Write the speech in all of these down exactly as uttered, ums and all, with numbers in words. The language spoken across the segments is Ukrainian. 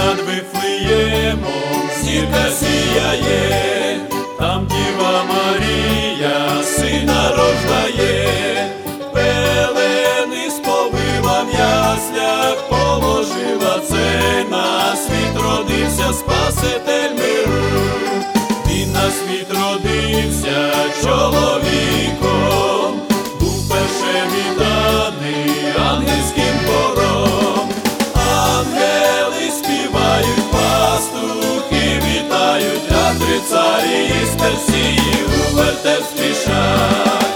над Вифлеємом зірка сіяє, там Діва Марія сина рождає, пелени сповила в яслях, положила цей на світ, родився Спаситель миру. Він на світ родився чоловіком, був перше відданий ангельським хором. Ангели співають, пастухи вітають, а три царі із Персії у вертеп спішать.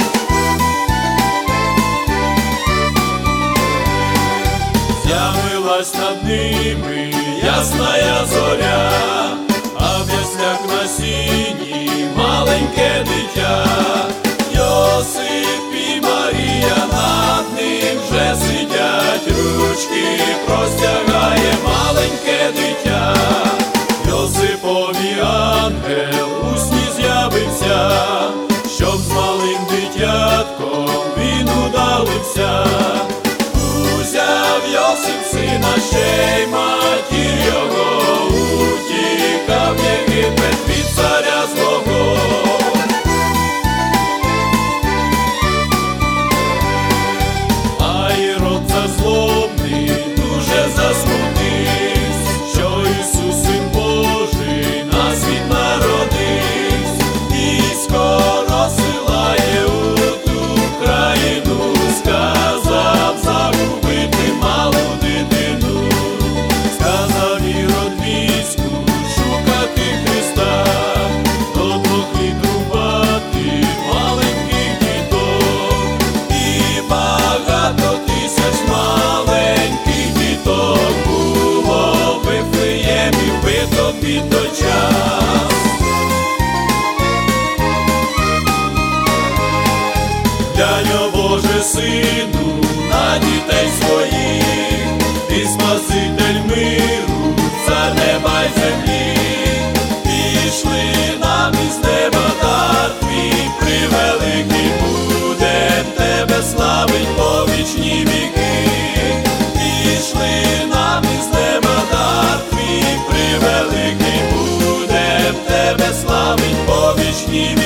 З'явилась над ними ясная зоря, а в яслях на сіні маленьке дитя. Йосип і Марія над ним вже сидять, ручки простягає маленьке дитя. Йосипові ангел у сні з'явився, щоб з малим дитятком він удалився. Узяв Йосип сина, ще й матір його, утікав в Єгипет від царя злого. А Ірод зазлобний дуже засмутився, що Ісус, Син Божий, на світ народився, і скоро силає у ту країну, сказав загубити малу дитину. Сказав Ірод війську шукати Христа, до двох відрубати маленьких діток, і багато тисяч маленьких діток було в Вифлеємі вбито під той час. Глянь, о Боже, Сину, на дітей своїх, ти Спаситель миру, цар неба й землі. Пішли нам із неба дар твій превеликий, будем тебе славить по вічні віки. Пішли нам із неба дар твій превеликий, будем тебе славить по вічні віки.